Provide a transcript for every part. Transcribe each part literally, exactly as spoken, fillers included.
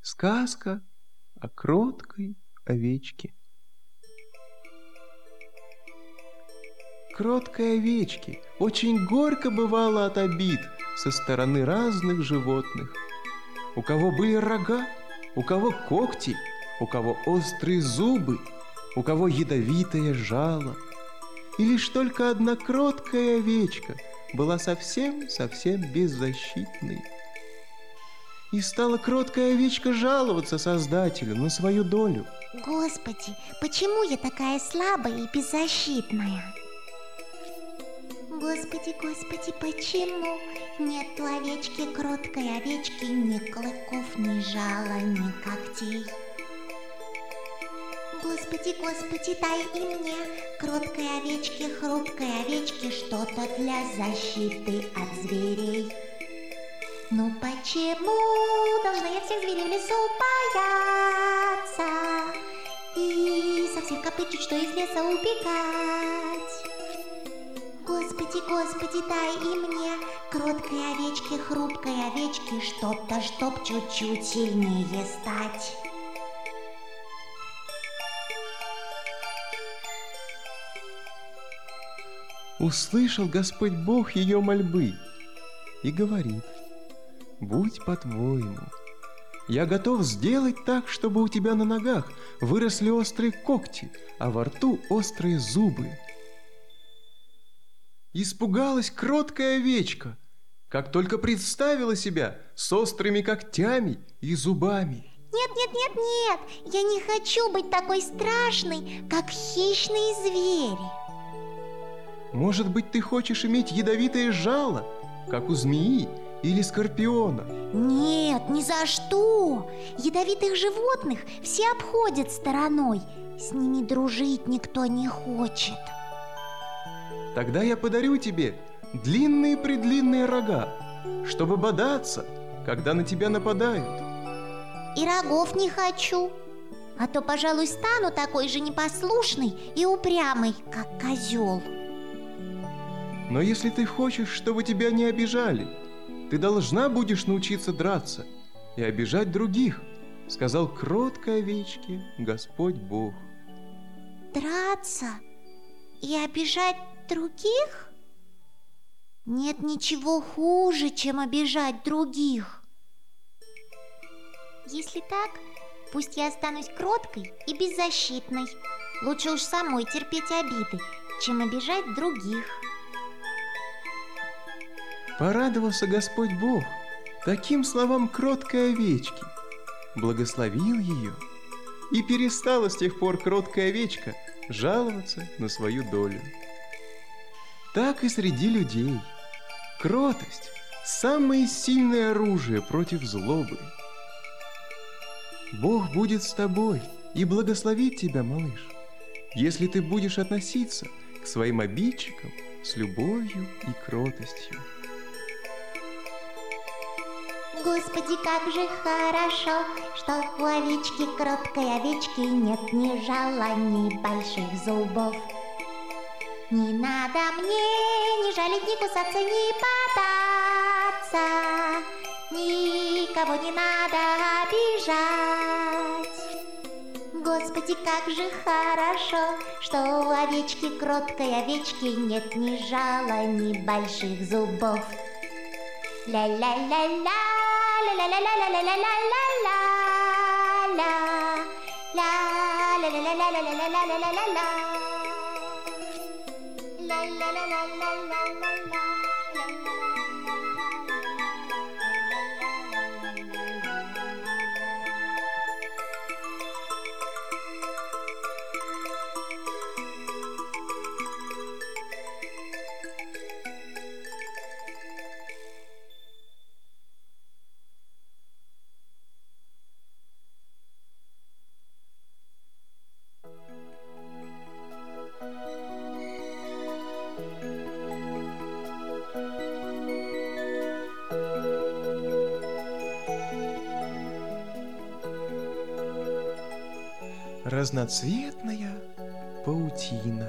Сказка о кроткой овечке. Кроткой овечке очень горько бывало от обид со стороны разных животных. У кого были рога, у кого когти, у кого острые зубы, у кого ядовитое жало. И лишь только одна кроткая овечка была совсем-совсем беззащитной. И стала кроткая овечка жаловаться Создателю на свою долю. Господи, почему я такая слабая и беззащитная? Господи, Господи, почему нет у овечки, кроткой овечки, ни клыков, ни жала, ни когтей? Господи, Господи, дай и мне, кроткой овечке, хрупкой овечке, что-то для защиты от зверей. Ну почему должна я всех зверей в лесу бояться и со всех копыт что из леса убегать? Господи, Господи, дай и мне, кроткой овечке, хрупкой овечке, что-то, чтоб чуть-чуть сильнее стать. Услышал Господь Бог ее мольбы и говорит: будь по-твоему. Я готов сделать так, чтобы у тебя на ногах выросли острые когти, а во рту острые зубы. Испугалась кроткая овечка, как только представила себя с острыми когтями и зубами. Нет, нет, нет, нет, я не хочу быть такой страшной, как хищные звери. Может быть, ты хочешь иметь ядовитое жало, как у змеи или скорпиона? Нет, ни за что. Ядовитых животных все обходят стороной. С ними дружить никто не хочет. Тогда я подарю тебе длинные-предлинные рога, чтобы бодаться, когда на тебя нападают. И рогов не хочу, а то, пожалуй, стану такой же непослушной и упрямой, как козел. Но если ты хочешь, чтобы тебя не обижали, ты должна будешь научиться драться и обижать других, сказал кроткой овечке Господь Бог. Драться и обижать других? Нет ничего хуже, чем обижать других. Если так, пусть я останусь кроткой и беззащитной. Лучше уж самой терпеть обиды, чем обижать других. Порадовался Господь Бог таким словам кроткой овечки, благословил ее, и перестала с тех пор кроткая овечка жаловаться на свою долю. Так и среди людей кротость – самое сильное оружие против злобы. Бог будет с тобой и благословит тебя, малыш, если ты будешь относиться к своим обидчикам с любовью и кротостью. Господи, как же хорошо, что у овечки, кроткой овечки, нет ни жала, ни больших зубов. Не надо мне ни жалить, ни кусаться, ни бодаться, никого не надо обижать. Господи, как же хорошо, что у овечки, кроткой овечки, нет ни жала, ни больших зубов. Ля-ля-ля-ля. Разноцветная паутина.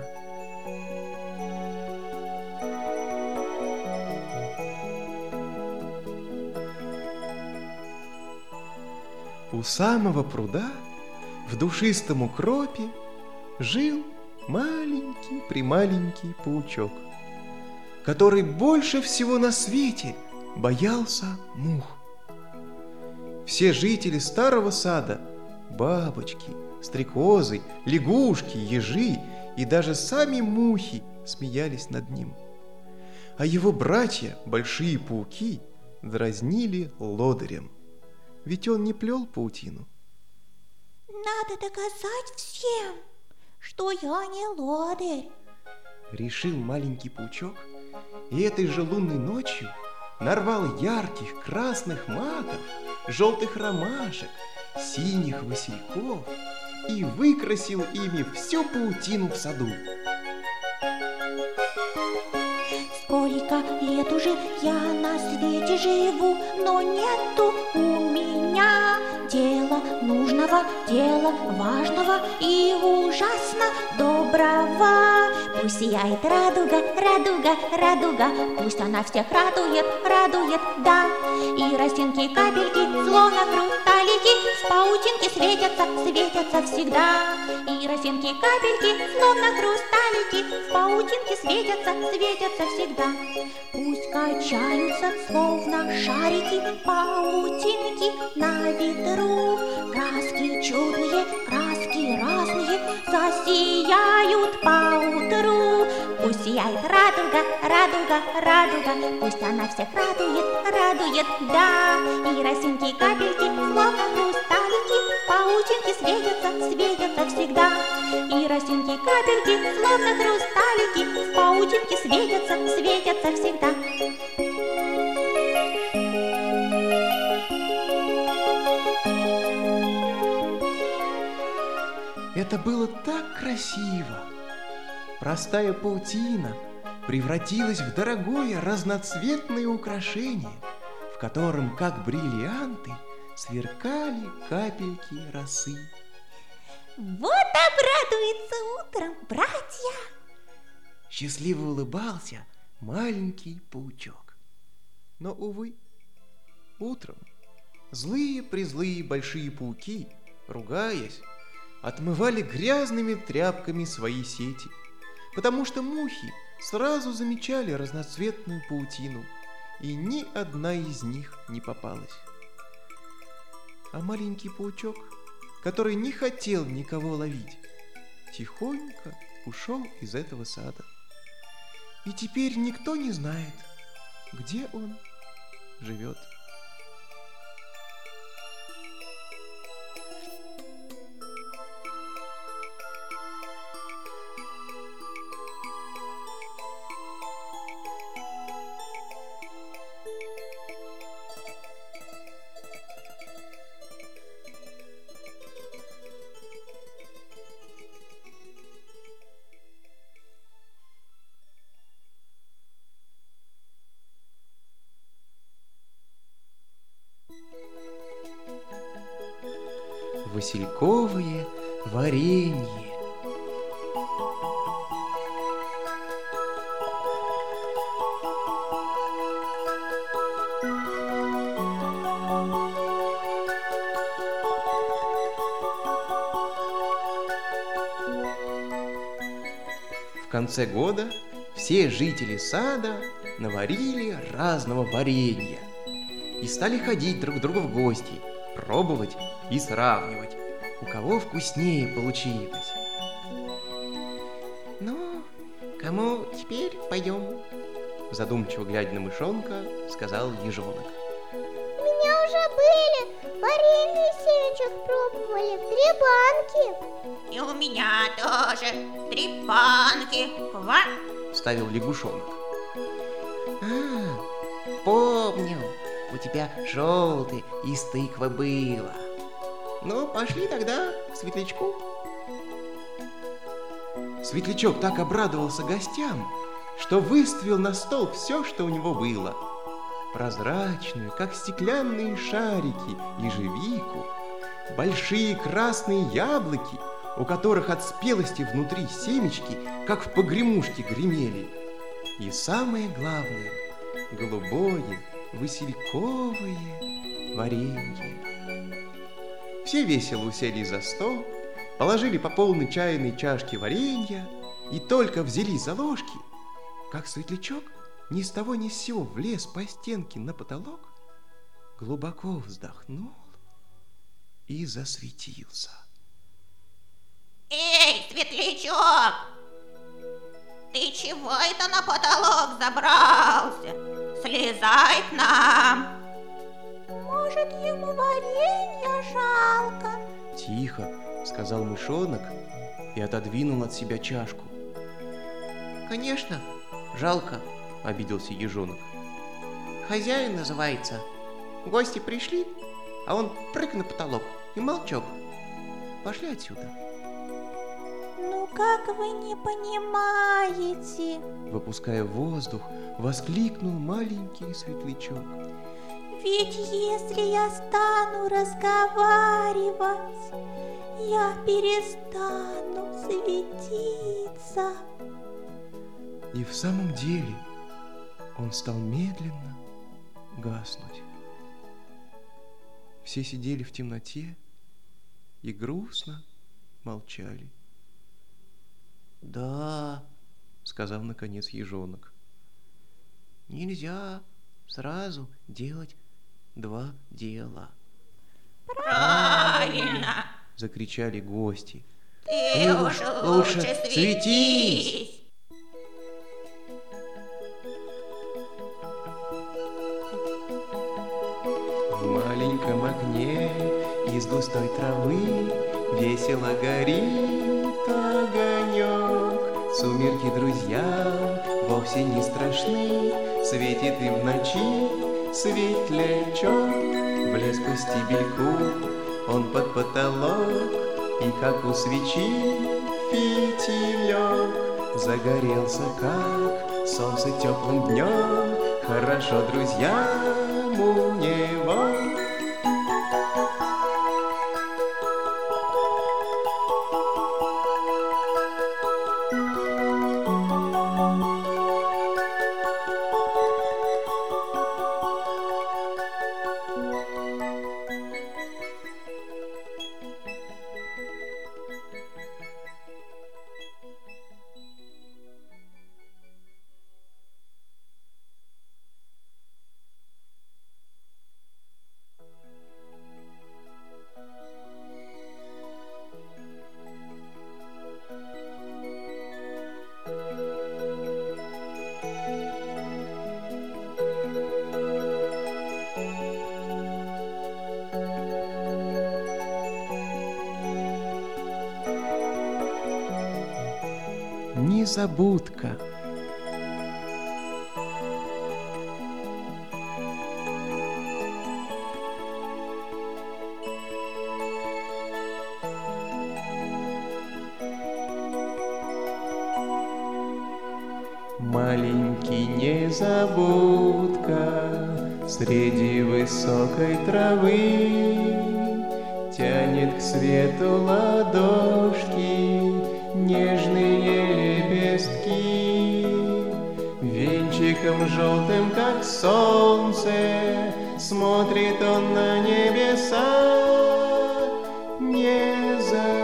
У самого пруда в душистом укропе жил маленький-прималенький паучок, который больше всего на свете боялся мух. Все жители старого сада, бабочки, стрекозы, лягушки, ежи и даже сами мухи смеялись над ним. А его братья, большие пауки, дразнили лодырем, ведь он не плел паутину. Надо доказать всем, что я не лодырь, решил маленький паучок, и этой же лунной ночью нарвал ярких красных маков, желтых ромашек, синих васильков и выкрасил ими всю паутину в саду. Сколько лет уже я на свете живу, но нету у меня дела нужного, дела важного и ужасно доброго. Пусть сияет радуга, радуга, радуга, пусть она всех радует, радует, да. И росинки, капельки, словно хрусталики, в паутинке светятся, светятся всегда. И росинки, капельки, словно хрусталики, в паутинке светятся, светятся всегда. Пусть качаются, словно шарики, паутинки на ветру. Краски чудные, краски разные засияют поутру. Пусть сияет радуга, радуга, радуга, пусть она всех радует, радует, да. И росинки, капельки, словно хрусталики, паутинки светятся, светятся всегда. И росинки, капельки, словно хрусталики, в паутинке светятся, светятся всегда. Это было так красиво! Простая паутина превратилась в дорогое разноцветное украшение, в котором, как бриллианты, сверкали капельки росы. Вот обрадуется утром, братья! Счастливо улыбался маленький паучок. Но, увы, утром злые-призлые большие пауки, ругаясь, отмывали грязными тряпками свои сети, потому что мухи сразу замечали разноцветную паутину, и ни одна из них не попалась. А маленький паучок, который не хотел никого ловить, тихонько ушел из этого сада. И теперь никто не знает, где он живет. Васильковое варенье. В конце года все жители сада наварили разного варенья и стали ходить друг к другу в гости, пробовать и сравнивать, у кого вкуснее получилось. Ну, кому теперь пойдем? Задумчиво глядя на мышонка, сказал ежонок. У меня уже были, варенье семечек пробовали в три банки. И у меня тоже три банки. Ква! Вставил лягушонок. А, помню, у тебя желтый из тыквы было. Ну, пошли тогда к Светлячку. Светлячок так обрадовался гостям, что выставил на стол все, что у него было. Прозрачную, как стеклянные шарики, ежевику, большие красные яблоки, у которых от спелости внутри семечки, как в погремушке, гремели. И самое главное, голубое, васильковое варенье. Все весело уселись за стол, положили по полной чайной чашке варенья и только взялись за ложки, как светлячок ни с того ни с сего влез по стенке на потолок, глубоко вздохнул и засветился. Эй, светлячок! Ты чего это на потолок забрался? Слезай к нам! Может, ему варенья жалко? Тихо сказал мышонок и отодвинул от себя чашку. Конечно, жалко, обиделся ежонок. Хозяин называется. Гости пришли, а он прыг на потолок и молчок. Пошли отсюда. Ну как вы не понимаете? Выпуская воздух, воскликнул маленький светлячок. Ведь если я стану разговаривать, я перестану светиться. И в самом деле он стал медленно гаснуть. Все сидели в темноте и грустно молчали. Да, сказал наконец ежонок. Нельзя сразу делать два дела. Правильно! Закричали гости. Ты Ну, уж лучше лучше светись. светись! В маленьком окне из густой травы весело горит огонек. Сумерки друзьям вовсе не страшны, светит им в ночи светлячок. Влез по стебельку он под потолок, и как у свечи фитилек загорелся, как солнце теплым днем. Хорошо друзьям у него. Незабудка. Маленький незабудка среди высокой травы тянет к свету ладошки нежные лепестки. Венчиком желтым, как солнце, смотрит он на небеса, не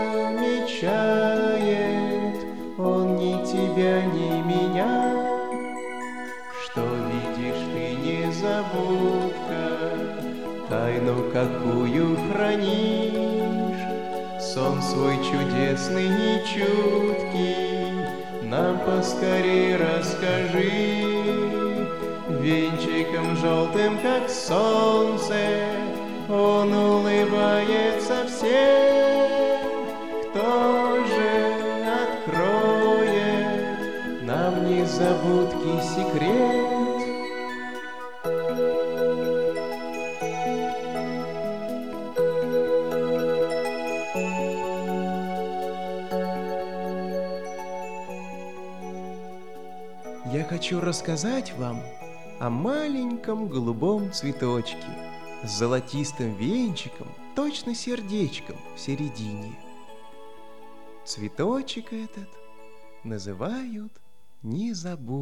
замечает он ни тебя, ни меня. Что видишь ты, незабудка, тайну какую хранишь? Сон свой чудесный и чуткий нам поскорей расскажи. Венчиком желтым, как солнце, он улыбается всем. Кто же откроет нам незабудки секрет? Я хочу рассказать вам о маленьком голубом цветочке с золотистым венчиком, точно сердечком в середине. Цветочек этот называют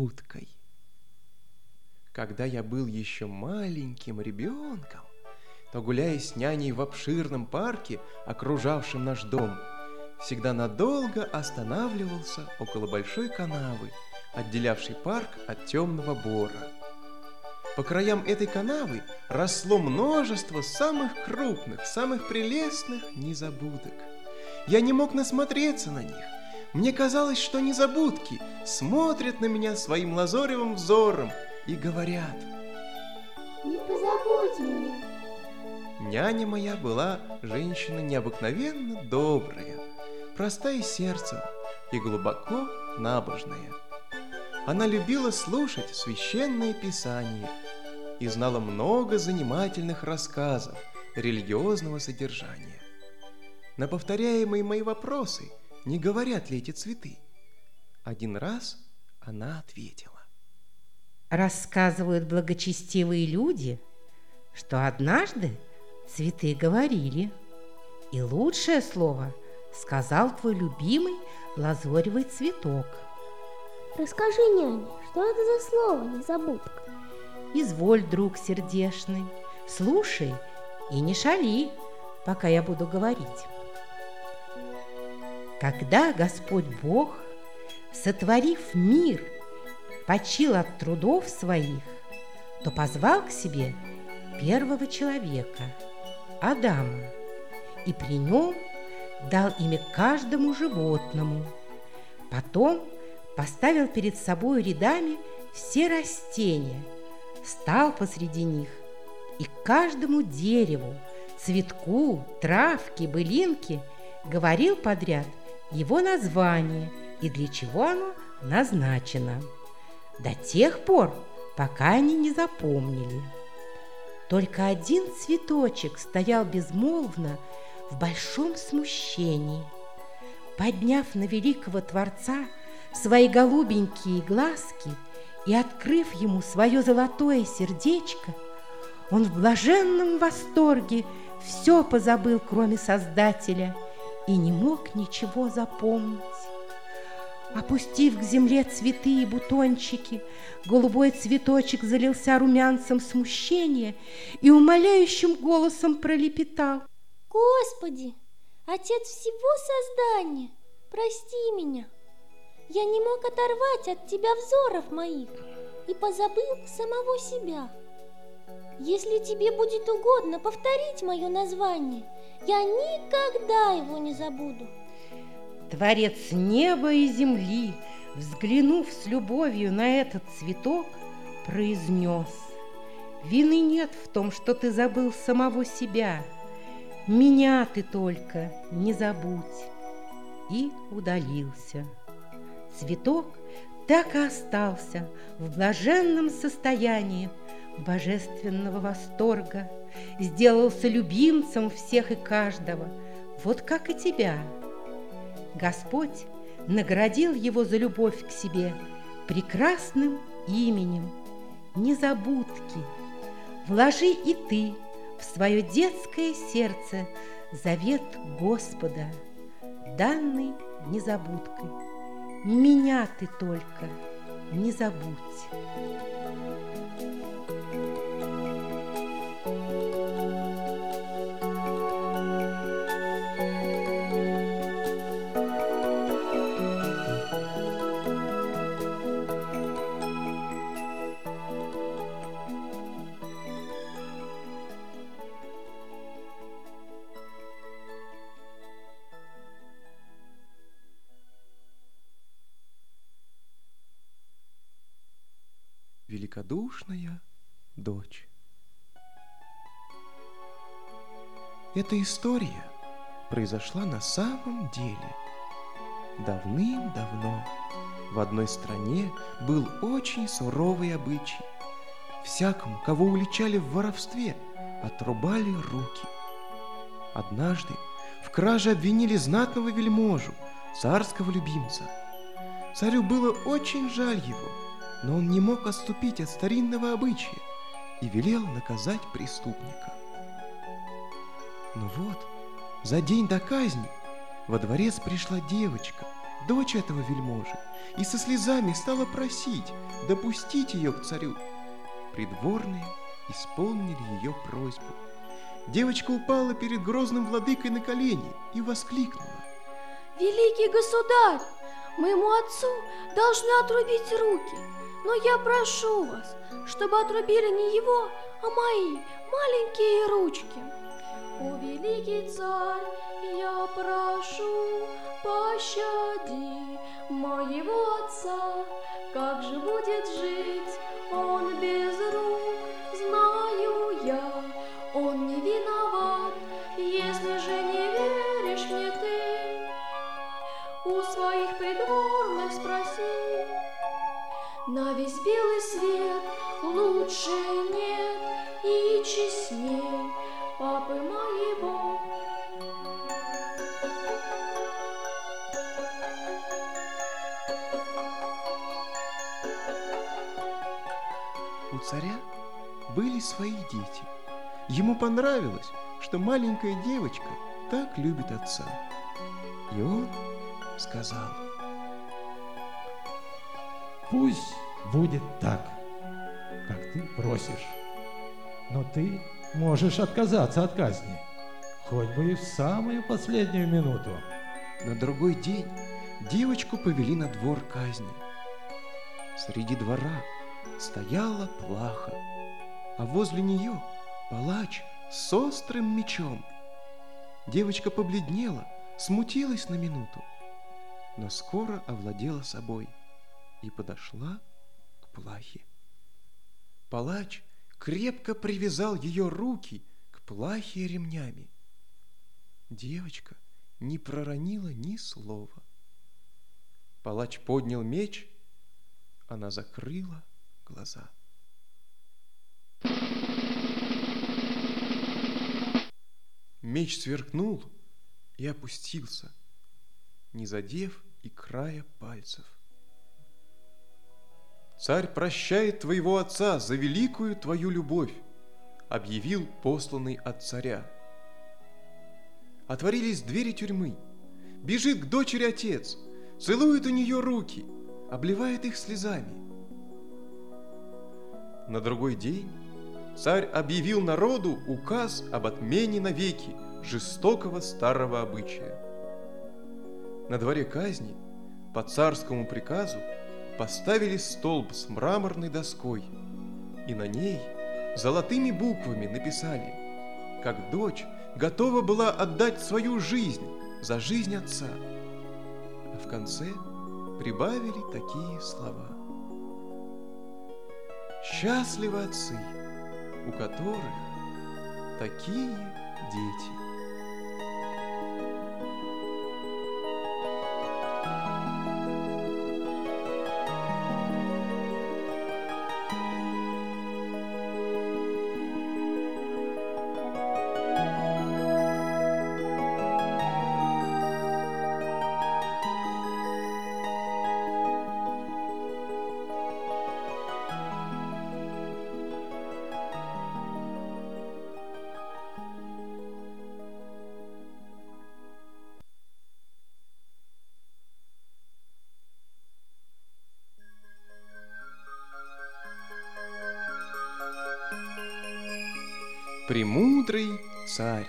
незабудкой. Когда я был еще маленьким ребенком, то гуляя с няней в обширном парке, окружавшем наш дом, всегда надолго останавливался около большой канавы, отделявшей парк от темного бора. По краям этой канавы росло множество самых крупных, самых прелестных незабудок. Я не мог насмотреться на них. Мне казалось, что незабудки смотрят на меня своим лазоревым взором и говорят: не позабудь меня. Няня моя была женщина необыкновенно добрая, простая сердцем и глубоко набожная. Она любила слушать священное писание и знала много занимательных рассказов религиозного содержания. На повторяемые мои вопросы, не говорят ли эти цветы, один раз она ответила: рассказывают благочестивые люди, что однажды цветы говорили, и лучшее слово сказал твой любимый лазоревый цветок. Расскажи, няня, что это за слово незабудка? Изволь, друг сердешный, слушай и не шали, пока я буду говорить. Когда Господь Бог, сотворив мир, почил от трудов своих, то позвал к себе первого человека, Адама, и при нем дал имя каждому животному. Потом поставил перед собой рядами все растения, стал посреди них и каждому дереву, цветку, травке, былинке говорил подряд его название и для чего оно назначено, до тех пор, пока они не запомнили. Только один цветочек стоял безмолвно в большом смущении. Подняв на великого Творца свои голубенькие глазки и открыв ему свое золотое сердечко, он в блаженном восторге все позабыл, кроме Создателя, и не мог ничего запомнить. Опустив к земле цветы и бутончики, голубой цветочек залился румянцем смущения и умоляющим голосом пролепетал: Господи, Отец всего создания, прости меня. Я не мог оторвать от Тебя взоров моих и позабыл самого себя. Если Тебе будет угодно повторить мое название, я никогда его не забуду. Творец неба и земли, взглянув с любовью на этот цветок, произнес: вины нет в том, что ты забыл самого себя. Меня ты только не забудь. И удалился. Цветок так и остался в блаженном состоянии божественного восторга, сделался любимцем всех и каждого, вот как и тебя. Господь наградил его за любовь к себе прекрасным именем Незабудки. Вложи и ты в свое детское сердце завет Господа, данный Незабудкой. Меня ты только не забудь. Великодушная дочь. Эта история произошла на самом деле. Давным-давно в одной стране был очень суровый обычай. Всякому, кого уличали в воровстве, отрубали руки. Однажды в краже обвинили знатного вельможу, царского любимца. Царю было очень жаль его, но он не мог отступить от старинного обычая и велел наказать преступника. Но вот, за день до казни во дворец пришла девочка, дочь этого вельможи, и со слезами стала просить допустить ее к царю. Придворные исполнили ее просьбу. девочка упала перед грозным владыкой на колени и воскликнула: «Великий государь, моему отцу должны отрубить руки, но я прошу вас, чтобы отрубили не его, а мои маленькие ручки. О, великий царь, я прошу, пощади моего отца, как же будет жить он без рук, знаю я, он не виноват, если же не веришь мне ты, у своих придворных спроси, на весь белый свет лучше нет и честней папы моего». У царя были свои дети. Ему понравилось, что маленькая девочка так любит отца. И он сказал: «Пусть будет так, как ты просишь, но ты можешь отказаться от казни, хоть бы и в самую последнюю минуту». На другой день девочку повели на двор казни. Среди двора стояла плаха, а возле нее палач с острым мечом. Девочка побледнела, смутилась на минуту, но скоро овладела собой и подошла к плахе. Палач крепко привязал ее руки к плахе ремнями. Девочка не проронила ни слова. Палач поднял меч, она закрыла глаза. Меч сверкнул и опустился, не задев и края пальцев. «Царь прощает твоего отца за великую твою любовь», объявил посланный от царя. Отворились двери тюрьмы. Бежит к дочери отец, целует у нее руки, обливает их слезами. На другой день царь объявил народу указ об отмене навеки жестокого старого обычая. На дворе казни по царскому приказу поставили столб с мраморной доской, и на ней золотыми буквами написали, как дочь готова была отдать свою жизнь за жизнь отца, а в конце прибавили такие слова: «Счастливы отцы, у которых такие дети». Премудрый царь.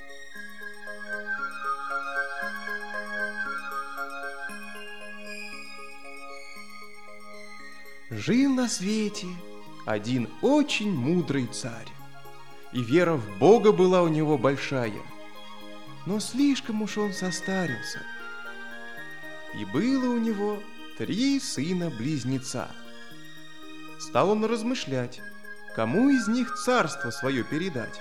Жил на свете один очень мудрый царь, и вера в Бога была у него большая, но слишком уж он состарился. И было у него три сына-близнеца. Стал он размышлять, кому из них царство свое передать.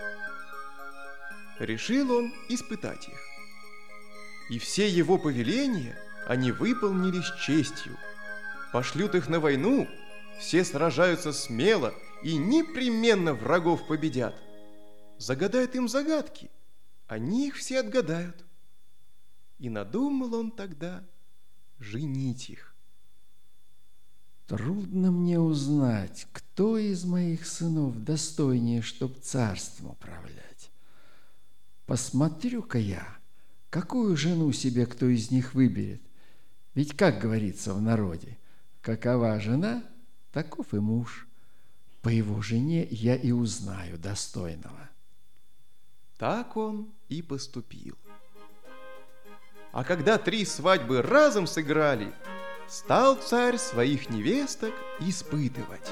Решил он испытать их. И все его повеления они выполнили с честью. Пошлют их на войну, все сражаются смело и непременно врагов победят. Загадают им загадки, они их все отгадают. И надумал он тогда женить их. Трудно мне узнать, кто из моих сынов достойнее, чтоб царством управлять. Посмотрю-ка я, какую жену себе кто из них выберет. Ведь, как говорится в народе, какова жена, таков и муж. По его жене я и узнаю достойного. Так он и поступил. А когда три свадьбы разом сыграли, стал царь своих невесток испытывать.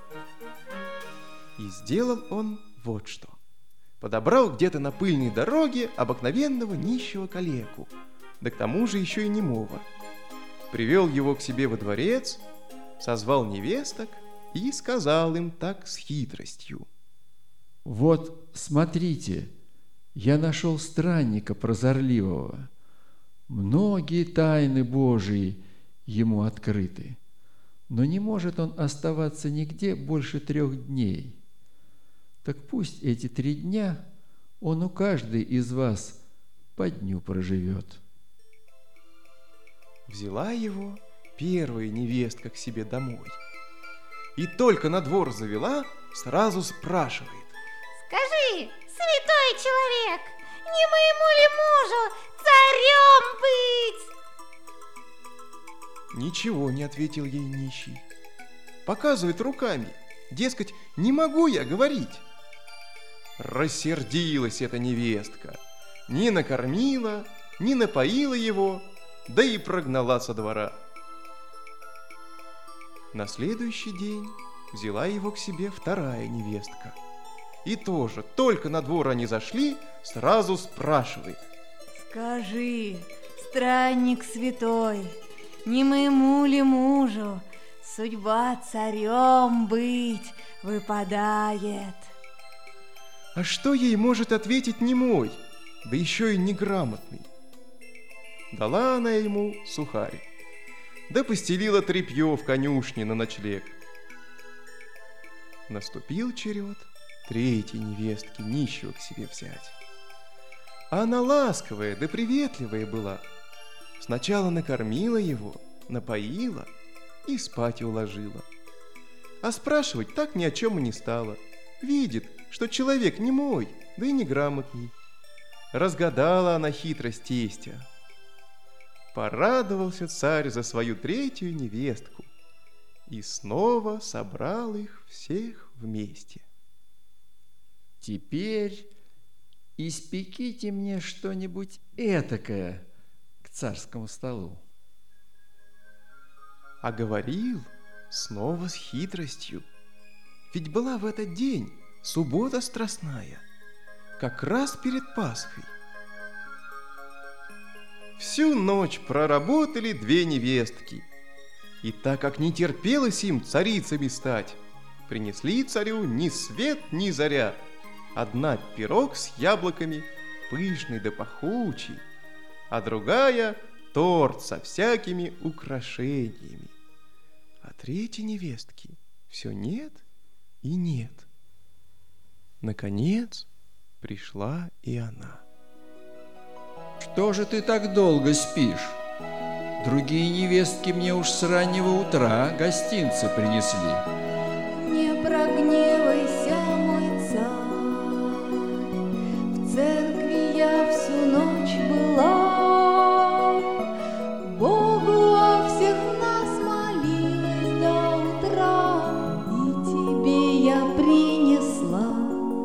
И сделал он вот что. Подобрал где-то на пыльной дороге обыкновенного нищего калеку, да к тому же еще и немого. Привел его к себе во дворец, созвал невесток и сказал им так с хитростью: «Вот, смотрите, я нашел странника прозорливого. Многие тайны Божии ему открыты, но не может он оставаться нигде больше трех дней. Так пусть эти три дня он у каждой из вас по дню проживет». Взяла его первая невестка к себе домой. И только на двор завела, сразу спрашивает: Скажи, святой человек, не моему ли мужу царем быть? Ничего не ответил ей нищий. Показывает руками, дескать, не могу я говорить. Рассердилась эта невестка, не накормила, не напоила его, да и прогнала со двора. На следующий день взяла его к себе вторая невестка. И тоже, только на двор они зашли, сразу спрашивает: Скажи, странник святой, не моему ли мужу судьба царем быть выпадает? А что ей может ответить немой, да еще и неграмотный? Дала она ему сухарь, да постелила тряпье в конюшне на ночлег. Наступил черед третьей невестки нищего к себе взять. А она ласковая да приветливая была. Сначала накормила его, напоила и спать уложила. А спрашивать так ни о чем и не стала. Видит, что человек немой, да и неграмотный. Разгадала она хитрость тестя. Порадовался царь за свою третью невестку и снова собрал их всех вместе. «Теперь испеките мне что-нибудь этакое к царскому столу». А говорил снова с хитростью. Ведь была в этот день суббота страстная, как раз перед Пасхой. Всю ночь проработали две невестки, и так как не терпелось им царицами стать, принесли царю ни свет, ни заря. Одна пирог с яблоками, пышный да пахучий, а другая торт со всякими украшениями. А третьей невестки все нет и нет. Наконец пришла и она. «Что же ты так долго спишь? Другие невестки мне уж с раннего утра гостинцы принесли». Не прогневайся, мой царь, в церкви я всю ночь была, Богу о всех нас молилась до утра, и тебе я принесла.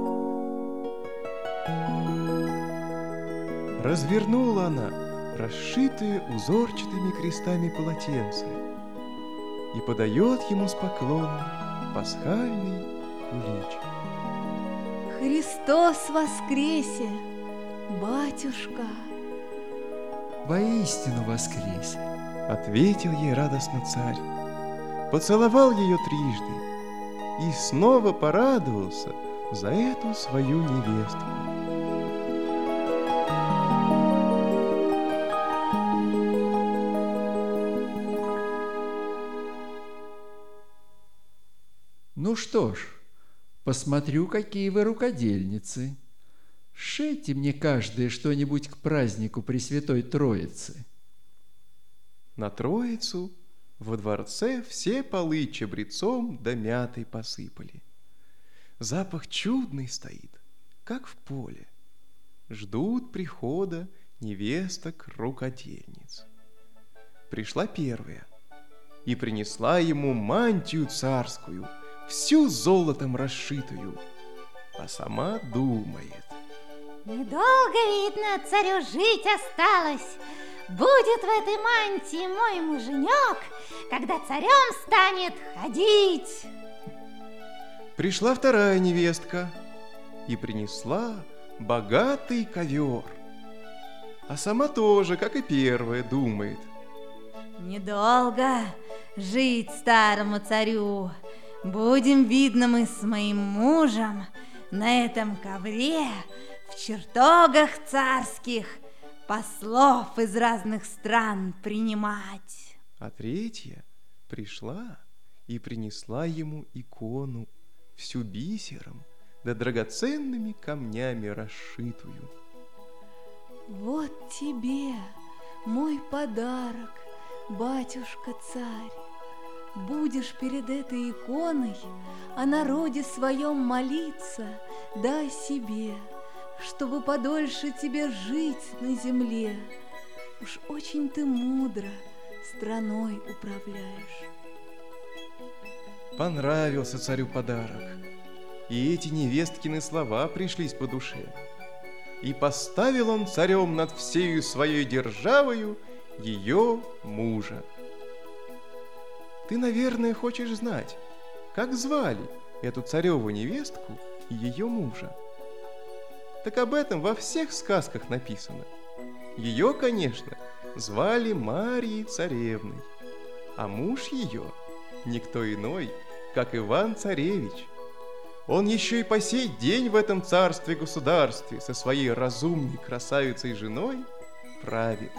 Развернула она расшитые узорчатыми крестами полотенце и подает ему с поклоном пасхальный кулич. Христос воскресе, батюшка! «Воистину воскресе!» — ответил ей радостно царь, поцеловал ее трижды и снова порадовался за эту свою невестку. «Ну что ж, посмотрю, какие вы рукодельницы. Сшейте мне каждое что-нибудь к празднику Пресвятой Троицы». На Троицу во дворце все полы чабрецом да мятой посыпали. Запах чудный стоит, как в поле. Ждут прихода невесток-рукодельниц. Пришла первая и принесла ему мантию царскую, всю золотом расшитую, а сама думает: Недолго, видно, царю жить осталось. Будет в этой мантии мой муженек, когда царем станет ходить. Пришла вторая невестка и принесла богатый ковер. А сама тоже, как и первая, думает: недолго жить старому царю. Будем, видно, мы с моим мужем на этом ковре в чертогах царских послов из разных стран принимать. А третья пришла и принесла ему икону, всю бисером да драгоценными камнями расшитую. Вот тебе мой подарок, батюшка-царь. Будешь перед этой иконой о народе своем молиться, да о себе, чтобы подольше тебе жить на земле. Уж очень ты мудро страной управляешь. Понравился царю подарок, и эти невесткины слова пришлись по душе. И поставил он царем над всею своей державою ее мужа. Ты, наверное, хочешь знать, как звали эту цареву невестку и ее мужа. Так об этом во всех сказках написано. Ее, конечно, звали Марией Царевной, а муж ее никто иной, как Иван-Царевич. Он еще и по сей день в этом царстве-государстве со своей разумной красавицей женой правит.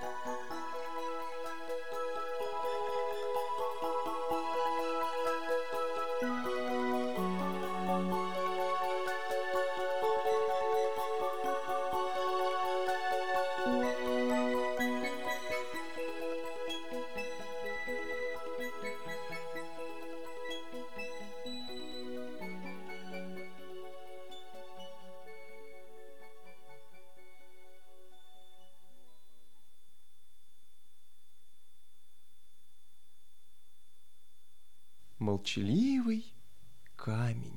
Молчаливый камень.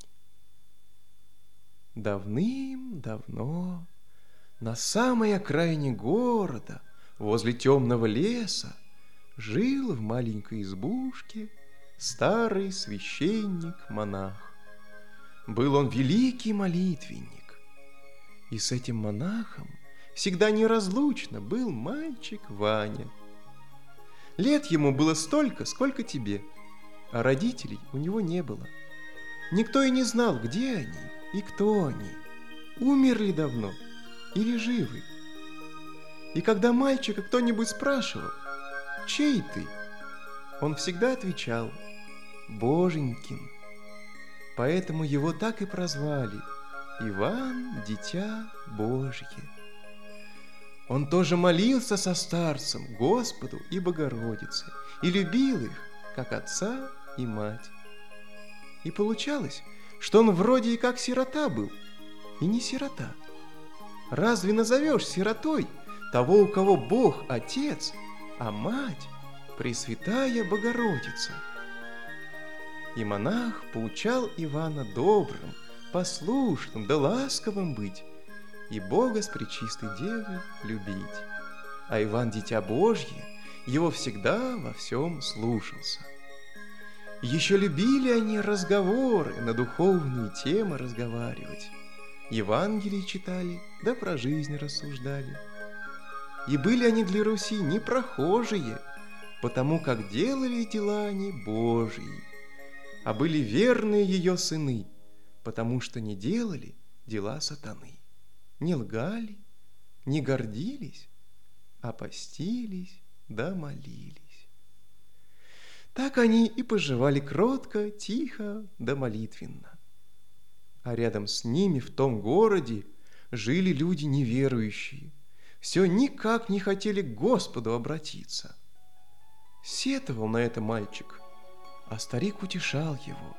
Давным-давно на самой окраине города, возле темного леса, жил в маленькой избушке старый священник-монах. Был он великий молитвенник, и с этим монахом всегда неразлучно был мальчик Ваня. Лет ему было столько, сколько тебе, а родителей у него не было. Никто и не знал, где они и кто они, умерли давно или живы. И когда мальчика кто-нибудь спрашивал: «Чей ты?», он всегда отвечал: «Боженькин». Поэтому его так и прозвали Иван Дитя Божье. Он тоже молился со старцем Господу и Богородице и любил их, как отца и мать. И получалось, что он вроде и как сирота был, и не сирота. Разве назовешь сиротой того, у кого Бог Отец, а мать Пресвятая Богородица? И монах поучал Ивана добрым, послушным да ласковым быть, и Бога с Пречистой Девой любить. А Иван, Дитя Божье, его всегда во всем слушался. Еще любили они разговоры, на духовные темы разговаривать. Евангелие читали, да про жизнь рассуждали. И были они для Руси не прохожие, потому как делали дела они Божьи, а были верные ее сыны, потому что не делали дела сатаны, не лгали, не гордились, а постились да молились. Так они и поживали кротко, тихо да молитвенно. А рядом с ними в том городе жили люди неверующие, все никак не хотели к Господу обратиться. Сетовал на это мальчик, а старик утешал его: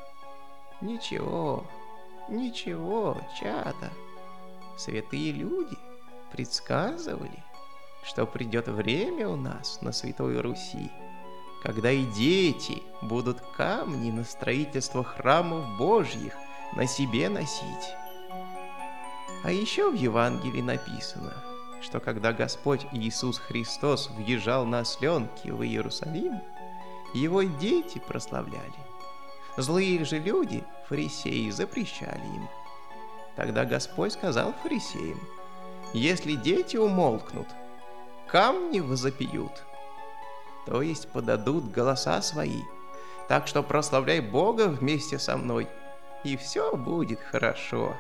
«Ничего, ничего, чадо, святые люди предсказывали, что придет время у нас на Святой Руси, когда и дети будут камни на строительство храмов Божьих на себе носить. А еще в Евангелии написано, что когда Господь Иисус Христос въезжал на осленке в Иерусалим, его дети прославляли. Злые же люди, фарисеи, запрещали им. Тогда Господь сказал фарисеям: если дети умолкнут, камни возопьют, то есть подадут голоса свои. Так что прославляй Бога вместе со мной, и все будет хорошо.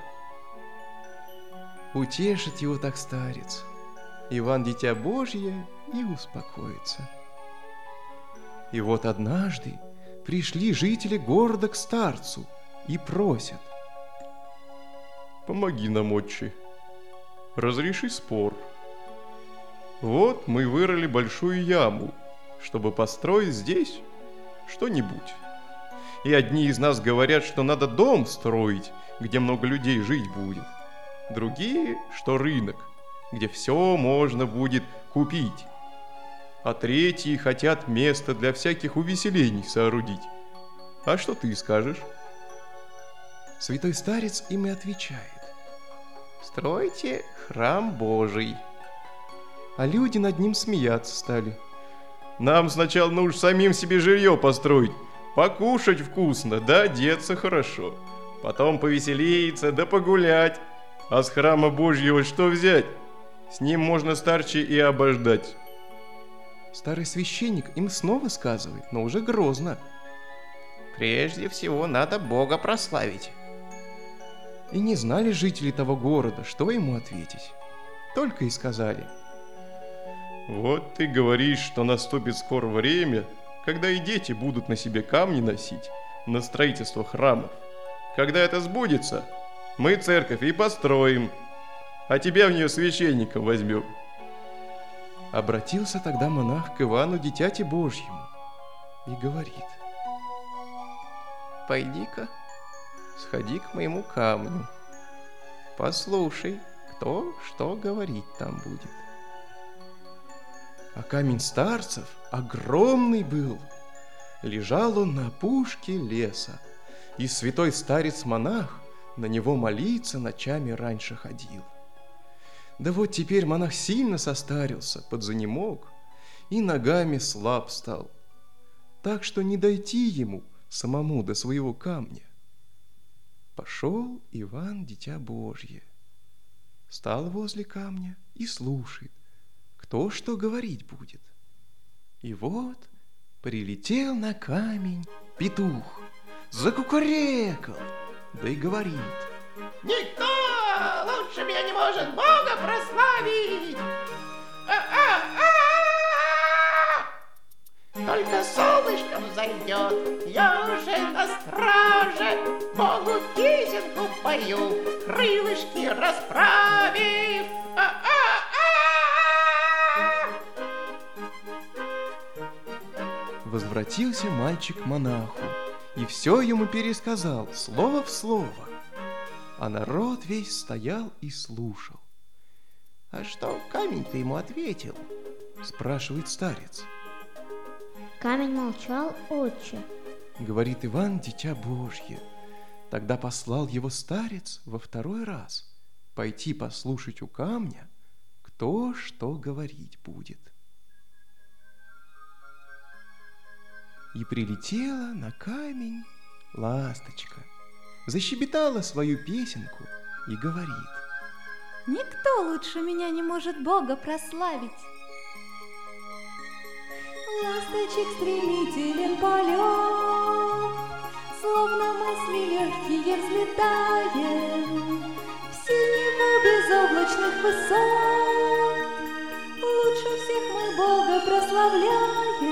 Утешит его так старец, Иван Дитя Божье, и успокоится. И вот однажды пришли жители города к старцу и просят: помоги нам, отче, разреши спор. Вот мы вырыли большую яму, чтобы построить здесь что-нибудь. И одни из нас говорят, что надо дом строить, где много людей жить будет. Другие, что рынок, где все можно будет купить. А третьи хотят место для всяких увеселений соорудить. А что ты скажешь? Святой старец им и отвечает: стройте храм Божий. А люди над ним смеяться стали. Нам сначала нужно самим себе жилье построить, покушать вкусно, да одеться хорошо. Потом повеселиться, да погулять. А с храма Божьего что взять? С ним можно старче и обождать. Старый священник им снова сказывает, но уже грозно: прежде всего надо Бога прославить. И не знали жители того города, что ему ответить. Только и сказали: вот ты говоришь, что наступит скоро время, когда и дети будут на себе камни носить на строительство храмов. Когда это сбудется, мы церковь и построим, а тебя в нее священником возьмем. Обратился тогда монах к Ивану Дитяти Божьему и говорит: пойди-ка, сходи к моему камню, послушай, кто что говорить там будет. А камень старцев огромный был. Лежал он на опушке леса, и святой старец-монах на него молиться ночами раньше ходил. Да вот теперь монах сильно состарился, подзанемог, и ногами слаб стал, так что не дойти ему самому до своего камня. Пошел Иван Дитя Божье, стал возле камня и слушает, кто что говорить будет. И вот прилетел на камень петух, закукарекал, да и говорит: никто лучше меня не может Бога прославить. А-а-а! Только солнышком зайдет, я уже на страже, Богу песенку пою, крылышки расправив. Возвратился мальчик к монаху и все ему пересказал, слово в слово. А народ весь стоял и слушал. «А что камень-то ему ответил?» — спрашивает старец. Камень молчал, отче, — говорит Иван Дитя Божье. Тогда послал его старец во второй раз пойти послушать у камня, кто что говорить будет. И прилетела на камень ласточка, защебетала свою песенку и говорит: никто лучше меня не может Бога прославить. Ласточек стремителен полет, словно мысли легкие взлетаем в синеву безоблачных высот. Лучше всех мы Бога прославляем.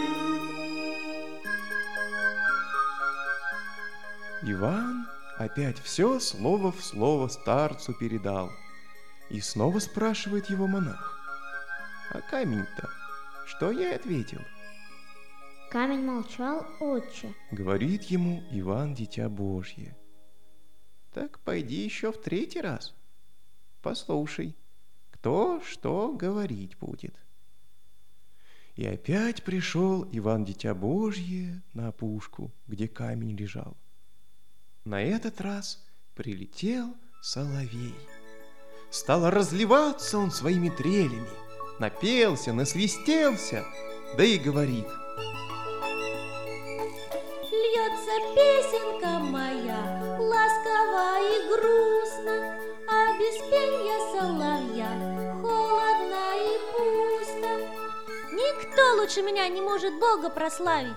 Иван опять все слово в слово старцу передал. И снова спрашивает его монах: а камень-то что ей ответил? Камень молчал, отче, — говорит ему Иван Дитя Божье. Так пойди еще в третий раз, послушай, кто что говорить будет. И опять пришел Иван Дитя Божье на опушку, где камень лежал. На этот раз прилетел соловей, Стал разливаться он своими трелями, напелся, насвистелся, да и говорит: льется песенка моя, ласково и грустно, а без пенья соловья холодно и пусто. Никто лучше меня не может Бога прославить.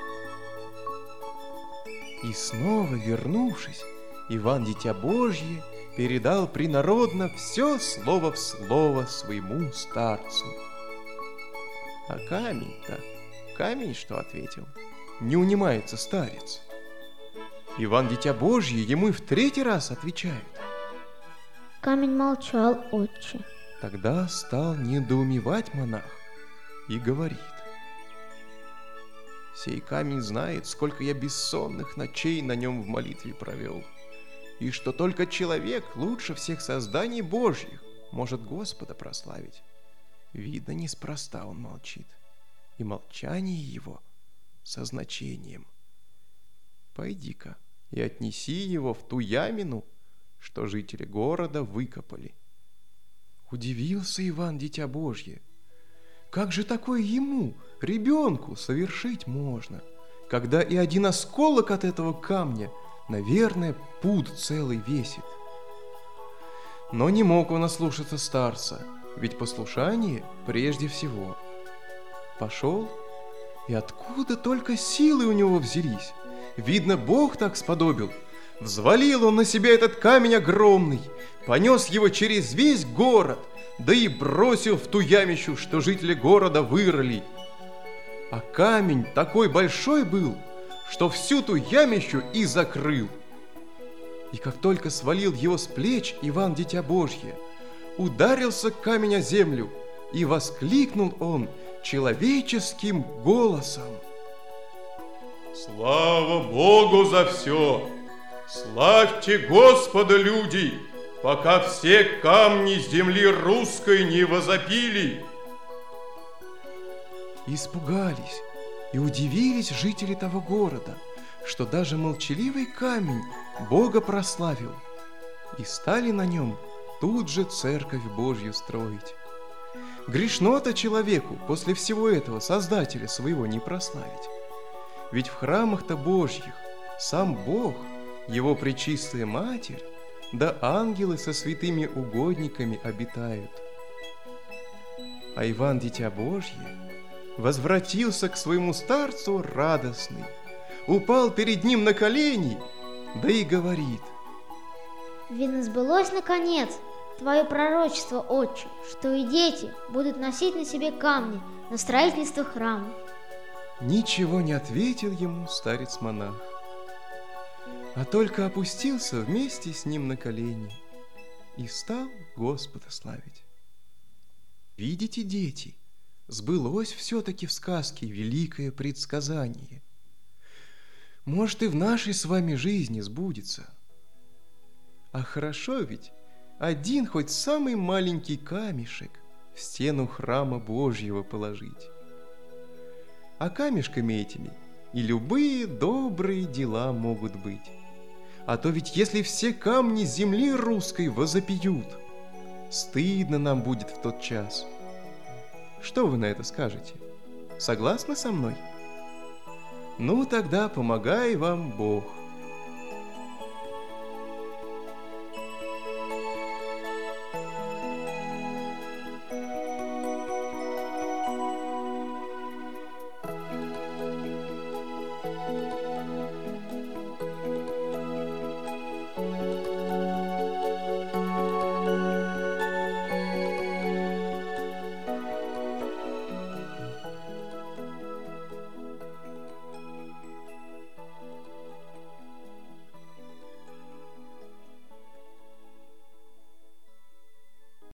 И снова вернувшись, Иван Дитя Божье передал принародно все слово в слово своему старцу. А камень-то, камень что ответил? Не унимается старец. Иван Дитя Божье ему и в третий раз отвечает. Камень молчал, отче. Тогда стал недоумевать монах и говорит: сей камень знает, сколько я бессонных ночей на нем в молитве провел, и что только человек лучше всех созданий Божьих может Господа прославить. Видно, неспроста он молчит, и молчание его со значением. Пойди-ка и отнеси его в ту ямину, что жители города выкопали. Удивился Иван Дитя Божье. Как же такое ему, ребенку, совершить можно, когда и один осколок от этого камня, наверное, пуд целый весит? Но не мог он ослушаться старца, ведь послушание прежде всего. Пошел, и откуда только силы у него взялись? Видно, Бог так сподобил. Взвалил он на себя этот камень огромный, понес его через весь город, да и бросил в ту ямищу, что жители города вырыли. А камень такой большой был, что всю ту ямищу и закрыл. И как только свалил его с плеч Иван Дитя Божье, ударился камень о землю, и воскликнул он человеческим голосом: «Слава Богу за все! Славьте Господа, люди, пока все камни земли русской не возопили!» Испугались и удивились жители того города, что даже молчаливый камень Бога прославил, и стали на нем тут же церковь Божью строить. Грешно-то человеку после всего этого Создателя своего не прославить. Ведь в храмах-то Божьих сам Бог, Его пречистая Матерь, да ангелы со святыми угодниками обитают. А Иван Дитя Божье возвратился к своему старцу радостный, упал перед ним на колени, да и говорит: видно, сбылось наконец твое пророчество, отче, что и дети будут носить на себе камни на строительство храма. Ничего не ответил ему старец-монах, а только опустился вместе с ним на колени и стал Господа славить. Видите, дети, сбылось все-таки в сказке великое предсказание. Может, и в нашей с вами жизни сбудется. А хорошо ведь один хоть самый маленький камешек в стену храма Божьего положить. А камешками этими и любые добрые дела могут быть. А то ведь если все камни земли русской возопьют, стыдно нам будет в тот час. Что вы на это скажете? Согласны со мной? Ну, тогда помогай вам Бог.